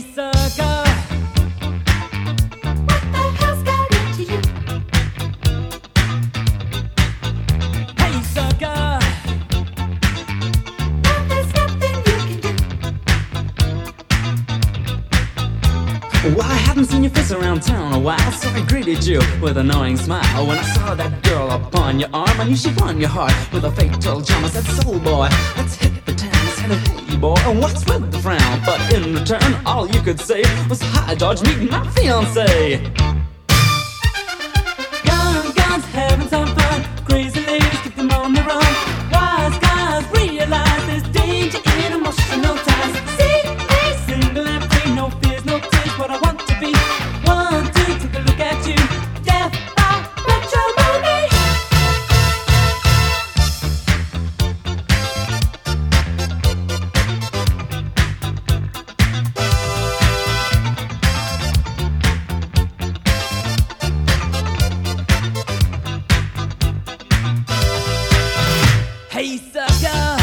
sucker, What the hell's got into you? hey sucker, Now there's nothing you can do. well, I haven't seen your face around town a while, so I greeted you with an knowing smile. When I saw that girl upon your arm, I knew she'd won your heart with a fatal charm. I said, soul boy, let's hit the town. I said, hey boy, and what's with the frown? But in return, all you could say was, hi George, meet my fiancé. Young guns having some fun, crazy ladies keep them on the run. Wise guys realize there's danger in emotional ties. See me single and free, no fears, no tears, what I want to be. 1, 2, take a look at you. Death by matrimony. Hey sucker,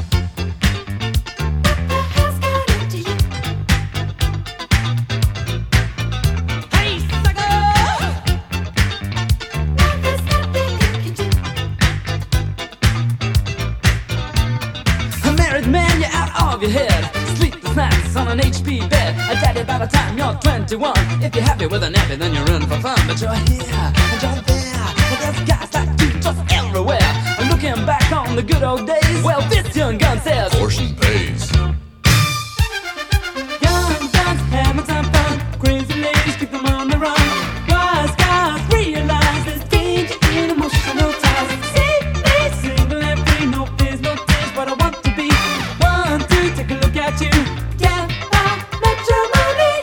What the hell's got into you? hey sucker. Now there's nothing you can do. A married man, you're out of your head. Sleepless nights on an HP bed. A daddy by the time you're 21. If you're happy with a nappy, then you're in for fun. But you're here and you're there. And there's guys like you just everywhere. And looking back on the good old days, well, this young gun says, Portion pays. young guns having some fun. Crazy ladies keep them on the run. Wise guys realize there's danger in emotional ties. See me single and free, no fears, no tears, what I want to be. 1, 2, take a look at you. Death by matrimony.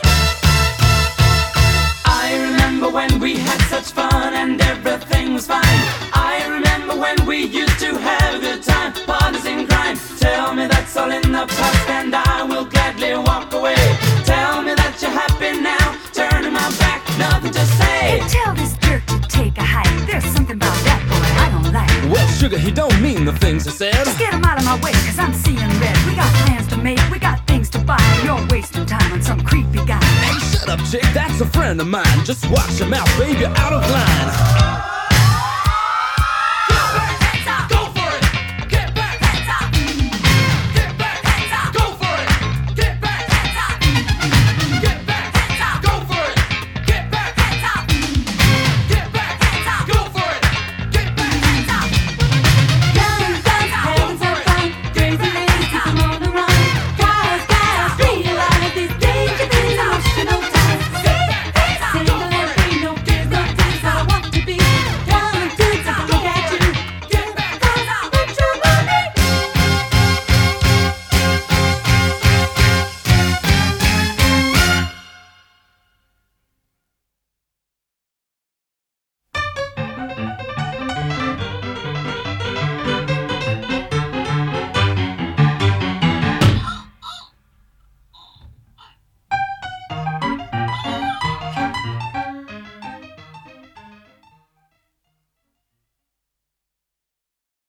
I remember when we had such fun and everything was fine. I remember when we used to have a good time, partners in crime. Tell me that's all in the past and I will gladly walk away. Tell me that you're happy now, turning my back, nothing to say. Hey, tell this jerk to take a hike. There's something about that boy I don't like. Well, sugar, he don't mean the things he said. Just get him out of my way, cause I'm seeing red. We got plans to make, we got things to buy. And you're wasting time on some creepy guy. Hey, shut up, chick, that's a friend of mine. Just watch your mouth, baby, out of line.